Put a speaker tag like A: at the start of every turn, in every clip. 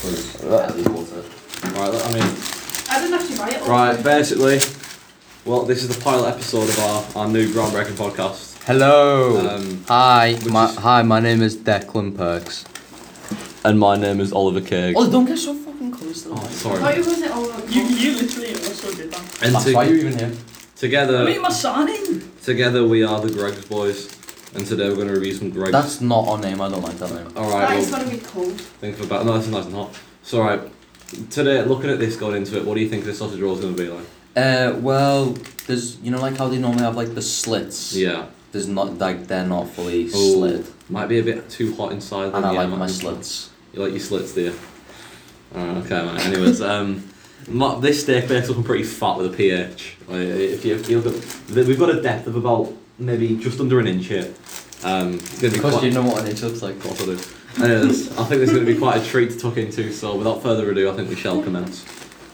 A: Because Ellie bought it.
B: Right, I mean...
C: I didn't actually buy it.
B: Right, basically, well, this is the pilot episode of our new groundbreaking podcast.
A: Hello. Hi.
B: Hi,
A: my name is Declan Perks.
B: And my name is Oliver Craig.
A: Oh, don't get so fucking close to the mic.
C: I
B: Sorry.
C: thought you wasn't all
D: You literally also did that.
B: And
A: That's why you're even here.
B: together,
D: I mean, my signing.
B: together we are the Greg's Boys. And today we're going to review some Greg's.
A: That's not our name, I don't like that name.
B: Alright,
C: That is
B: well,
C: going to be cool.
B: think of about... No, this is nice and hot. So, alright, today, looking at this, going into it, what do you think this sausage roll is going to be like?
A: Well, there's, you know, like how they normally have like the slits?
B: Yeah.
A: There's not, like, they're not fully
B: Ooh,
A: slid.
B: Might be a bit too hot inside.
A: And I like
B: might
A: my
B: be-
A: slits.
B: You like your slits, do you? Okay, man. Anyways, this steak bake's looking pretty fat with a pH. Like, if you look at, we've got a depth of about maybe just under an inch here. It's gonna be
A: Because
B: quite,
A: you know what an inch looks like.
B: Of course I do. Anyways, I think this is going to be quite a treat to tuck into. So, without further ado, I think we shall commence.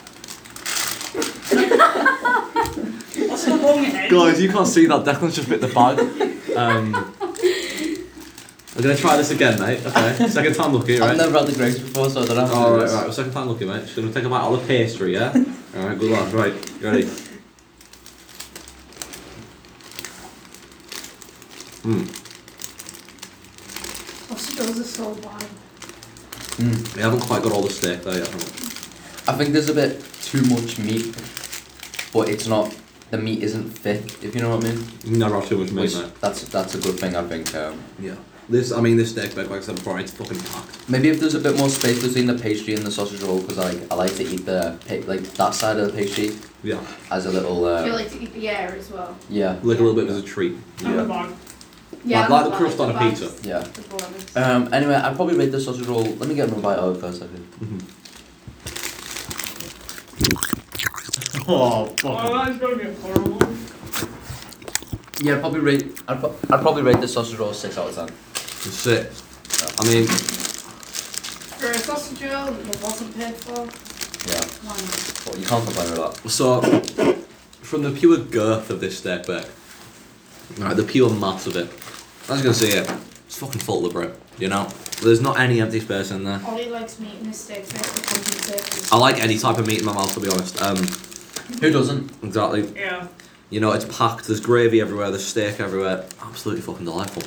D: What's the wrong head?
B: Guys, you can't see that. Declan's just bit the bag. We're gonna try this again, mate. Okay, second time lucky, right?
A: I've never had the Greg's before, so I don't have to
B: Oh,
A: do
B: right,
A: this.
B: right. Well, second time lucky, mate. Just gonna take a bite out of the pastry, yeah? Alright, good lad. Right, you ready?
C: Sausage rolls are so bad.
B: We haven't quite got all the steak there yet, have we?
A: I think there's a bit too much meat, but it's not, the meat isn't thick, if you know what I mean.
B: You never have too much meat,
A: Which,
B: mate.
A: that's a good thing, I think.
B: Yeah. This steak bake, like I said before, it's fucking packed.
A: Maybe if there's a bit more space between the pastry and the sausage roll, because I like to eat like that side of the pastry
B: Yeah.
A: as a little,
C: I feel like to eat the air as well.
A: yeah,
B: Like a little bit as a treat.
D: And the bag.
C: Yeah,
B: Like the
C: that's
B: crust on a
C: bags,
B: pizza.
A: yeah.
C: the bonus.
A: Anyway, I'd probably rate the sausage roll, let me get another bite out of it first, I think.
B: Oh,
D: Oh, that is going to be horrible.
A: Yeah, I'd probably rate the sausage roll 6 out of 10.
B: It's sick. I mean,
C: For a sausage roll that wasn't paid for,
A: Yeah,
C: why not?
A: well, you can't complain with that.
B: so, from the pure girth of this steak bake, right, the pure mass of it, as you can see it, it's fucking full to the brim, you know? There's not any empty space in there.
C: Ollie likes meat in his steaks, so it's compensate.
B: I like any type of meat in my mouth, to be honest.
A: Who doesn't?
B: Exactly.
D: Yeah.
B: You know, it's packed, there's gravy everywhere, there's steak everywhere. Absolutely fucking delightful.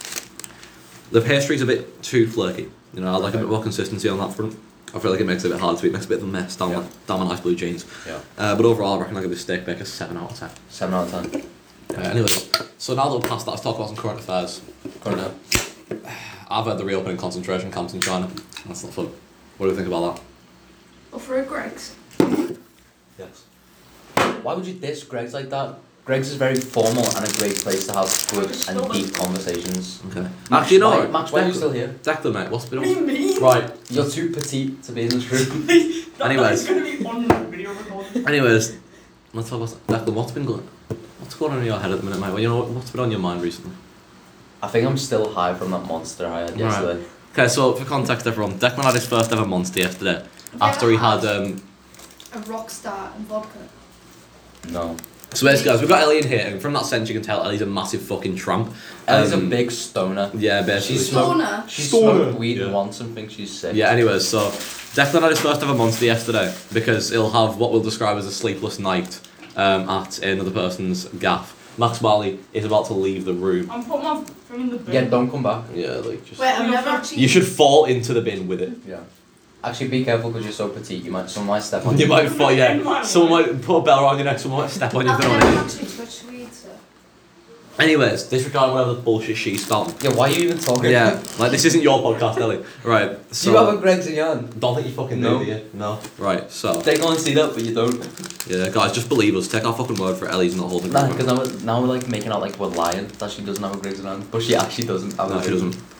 B: The pastry's a bit too flaky. You know, I like a bit more consistency on that front. I feel like it makes it a bit hard to eat, makes a bit of a mess down,
A: Yeah.
B: down my nice blue jeans.
A: Yeah.
B: But overall, I reckon I'll give this steak bake a 7 out of 10.
A: 7 out of 10.
B: Anyways, so now that we're past that, let's talk about some current affairs.
A: Current.
B: I've heard the reopening concentration camps in China. That's not fun. What do you think about that?
C: Or for a Greg's.
B: Yes.
A: Why would you diss Greg's like that? Greg's is very formal and a great place to have good and deep conversations.
B: Okay. Actually, no.
A: Max, why are you still here?
B: Declan, mate, what's been on?
D: Me?
B: Right.
A: You're too petite to be in this room.
B: Anyways.
D: That's going to be on the video recording.
B: Anyways, let's talk about Declan. What's going on in your head at the minute, mate? Well, you know what's been on your mind recently?
A: I think I'm still high from that monster I had yesterday.
B: Right. Okay, so for context, everyone, Declan had his first ever monster yesterday. After he had
C: A rock star and vodka.
A: No.
B: So basically, guys, we've got Ellie in here, and from that sense, you can tell Ellie's a massive fucking tramp.
A: Ellie's a big stoner.
B: Yeah, basically.
A: She
C: Stoner?
A: smoked weed
B: Yeah.
A: once and thinks she's sick.
B: Yeah, anyways, so Declan had his first ever monster yesterday because he'll have what we'll describe as a sleepless night at another person's gaff. Max Barley is about to leave the room.
D: I'm putting my thing in the bin.
A: Yeah, don't come back.
B: Yeah, like just.
C: Wait, I've never actually.
B: You should fall into the bin with it.
A: Yeah. Actually, be careful because you're so petite. Someone might step on you.
B: You might fall, yeah. Someone might put a bell around your neck, someone might step on you.
C: I've
B: Don't
C: never
B: know.
C: actually touched weed, so.
B: Anyways, disregarding whatever the bullshit she's spouting.
A: Yeah, why are you even talking?
B: Yeah, like this isn't your podcast, Ellie. Right. So
A: Do you have a Greg's in your hand?
B: don't think you fucking
A: No.
B: do, do you? No. Right. So
A: They go and see that, but you don't.
B: yeah, guys, just believe us. Take our fucking word for it. Ellie's not holding.
A: Nah, because now we're like making out like we're lying that she doesn't have a Greg's in her hand, but she actually doesn't have a
B: No, she
A: Greg's.
B: doesn't.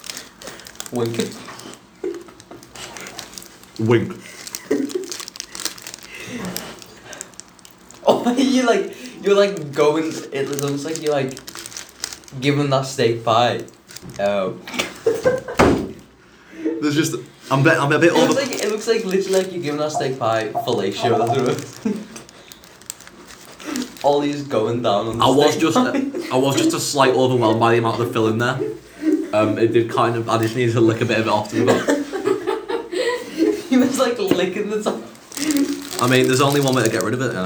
A: Wink.
B: Wink.
A: Oh, you're like going. It looks like you're like giving that steak pie.
B: There's just I'm a bit over.
A: It looks like literally like you're giving that steak pie fellatio. That's what. Ollie's going down on the
B: I was
A: steak
B: just a slight overwhelmed by the amount of the filling there. It did kind of. I just needed to lick a bit of it off to the back.
A: Man's like licking the top.
B: I mean, there's only one way to get rid of it.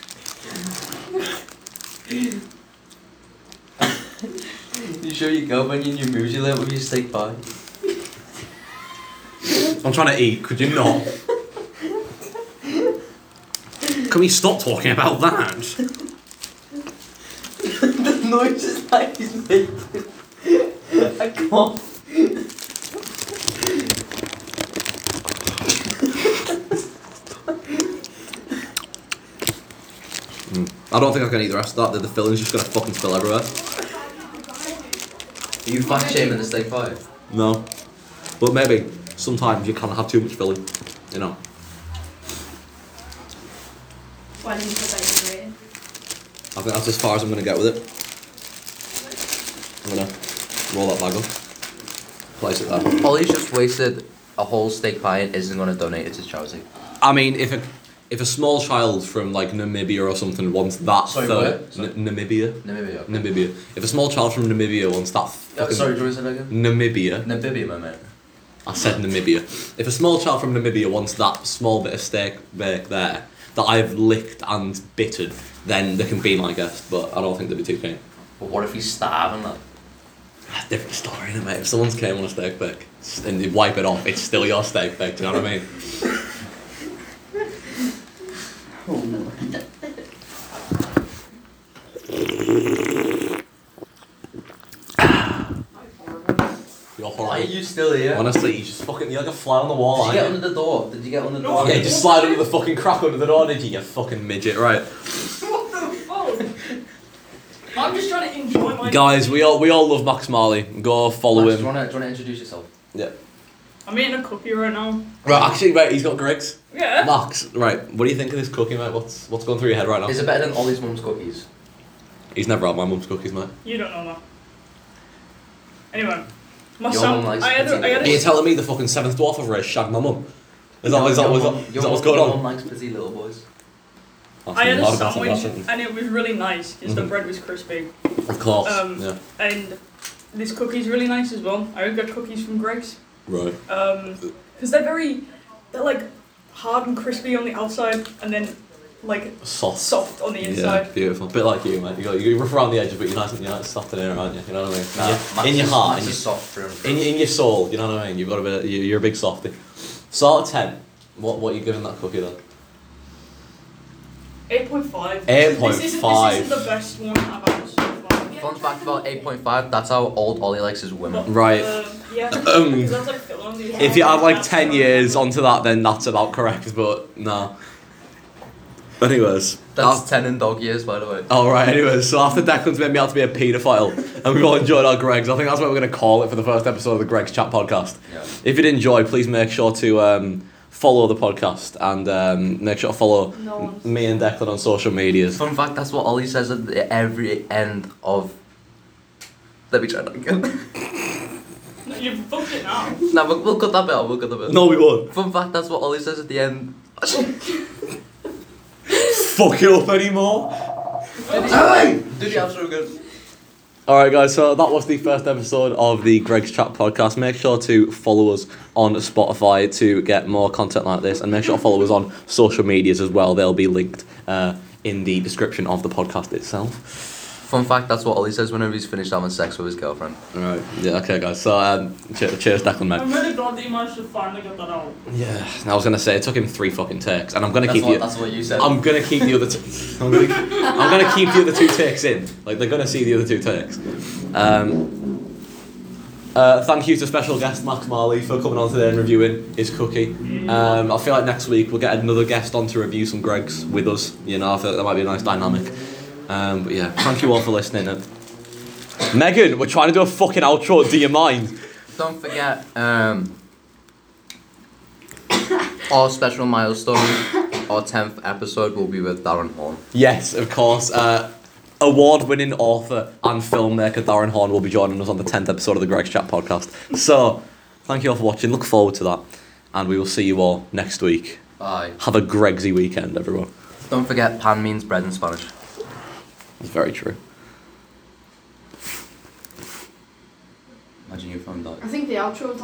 A: You sure you go when you moves you learn with your steak pie?
B: I'm trying to eat. Could you not? Can we stop talking about that?
A: The noises that he's making. I can't.
B: I don't think I can eat the rest of that. The filling's just gonna fucking spill everywhere.
A: Are you fat shaming the steak pie?
B: No. But maybe sometimes you can't have too much filling. You know.
C: Why didn't you put that in the
B: I think that's as far as I'm gonna get with it. I'm gonna roll that bag up. Place it there.
A: Ollie's just wasted a whole steak pie and isn't going to donate it to charity.
B: I mean, if a small child from like Namibia or something wants that
A: Sorry,
B: third
A: where? Sorry.
B: Namibia.
A: Namibia.
B: Namibia. If a small child from Namibia wants that fucking
A: Sorry, do you want to say that again?
B: Namibia.
A: Namibia, my man.
B: I said Namibia. If a small child from Namibia wants that small bit of steak bake there that I've licked and bittered, then they can be my guest. But I don't think they'd be too keen.
A: But what if he's starving, like?
B: Different story, innit, mate? If someone's came on a steak bake and you wipe it off, it's still your steak bake. Do you know what I mean? You're
A: Why are
B: horrible.
A: you still here?
B: Honestly, you just fucking, you're like a fly on the wall,
A: Did you get
B: aren't
A: under the door? Did you get under the
D: No,
A: door?
B: you? Yeah, just slide under the fucking crack under the door, did you? You fucking midget, right?
D: What the fuck? I'm just trying to enjoy my.
B: Guys, we all love Max Marley. Go follow
A: Max, do
B: him.
A: you want to introduce yourself?
B: Yeah.
D: I'm eating a cookie right now.
B: Right, actually, right, he's got Greg's.
D: Yeah.
B: Max, right, what do you think of this cookie, mate? What's going through your head right now?
A: Is it better than Ollie's mum's cookies?
B: He's never had my mum's cookies, mate.
D: You don't know that. Anyway, my
A: Your
D: son.
A: mum likes
D: I had
A: petite
D: a.
B: Are you telling me the fucking seventh dwarf over here shagged my mum? Is that
A: Your
B: what's going
A: Your
B: on?
A: mum likes petite little boys.
D: I had a
B: That's not
D: sandwich
B: bad.
D: and it was really nice because the
B: Mhm.
D: bread was crispy.
B: Of course.
D: Yeah. And this cookie's really nice as well. I got cookies from Greg's.
B: Right.
D: Because they're like hard and crispy on the outside and then like soft on the
B: Yeah,
D: inside.
B: beautiful. Bit like you, mate. You rough around the edges, but you're nice soft in here, aren't you? You know what I mean?
A: Nah,
B: In your heart,
A: Max is soft through and through.
B: in your soul. You know what I mean? You've got a bit. You're a big softie. So out of 10, what are you giving that cookie then?
D: 8.5.
B: 8.5.
D: This isn't the best one I've had so far.
A: Fun fact about 8.5, that's how old Ollie likes his women.
B: Right.
D: Yeah. Because that's like filling on the
B: If you add like 10 years onto that, then that's about correct. But no. Anyways.
A: That's 10 in dog years, by the way.
B: Alright, anyways, so after Declan's made me out to be a paedophile and we've all enjoyed our Gregs, I think that's what we're going to call it for the first episode of the Greg's Chat podcast.
A: Yeah.
B: If you did enjoy, please make sure to follow the podcast and make sure to follow me and Declan on social medias.
A: Fun fact, that's what Ollie says at every end of... Let me try that again.
D: No, you've booked it now.
A: No, we'll cut that bit out, we'll cut that bit out.
B: No, we won't.
A: Fun fact, that's what Ollie says at the end.
B: Fuck it up anymore.
A: Do the outro again.
B: Alright guys, so that was the first episode of the Greg's Chat podcast. Make sure to follow us on Spotify to get more content like this, and make sure to follow us on social medias as well. They'll be linked in the description of the podcast itself.
A: Fun fact, that's what Ollie says whenever he's finished having sex with his girlfriend.
B: Alright, yeah, okay guys, so cheers Declan, mate.
D: I'm really glad that you managed to finally get that out.
B: Yeah, I was gonna say it took him 3 fucking takes, and I'm gonna
A: That's what you said.
B: I'm gonna keep the other I'm gonna keep the other 2 takes in. Like they're gonna see the other 2 takes. Thank you to special guest Max Marley for coming on today and reviewing his cookie. I feel like next week we'll get another guest on to review some Greg's with us. You know, I feel like that might be a nice dynamic. But yeah, thank you all for listening. Megan, we're trying to do a fucking outro. Do you mind?
A: Don't forget, our special milestone, our 10th episode will be with Darren Horn.
B: Yes, of course. Award-winning author and filmmaker Darren Horn will be joining us on the 10th episode of the Greg's Chat podcast. So, thank you all for watching. Look forward to that. And we will see you all next week.
A: Bye.
B: Have a Gregsy weekend, everyone.
A: Don't forget, pan means bread in Spanish.
B: It's very true.
A: Imagine you found that.
C: I think the outro